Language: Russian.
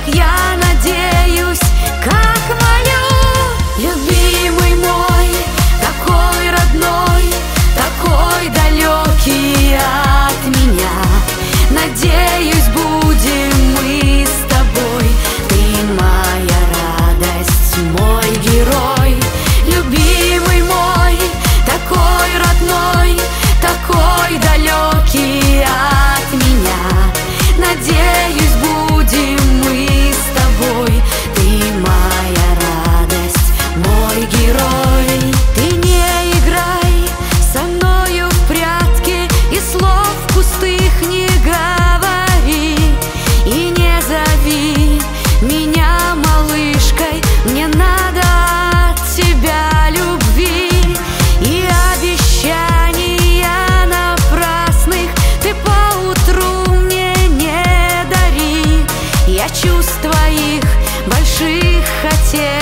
как я надеюсь, как молю. Любимый мой, такой родной, такой далекий от меня. Надеюсь, будем мы с тобой. Ты моя радость, мой герой. Любимый мой, такой родной, такой далекий от меня. Надеюсь, будем мы с тобой. Ты моя радость, мой герой. Ты не играй со мною в прятки и слов пустых не говори. И не зови меня малышкой, мне надо от тебя любви. И обещания напрасных ты поутру мне не дари. Я чувств твоих больших хотел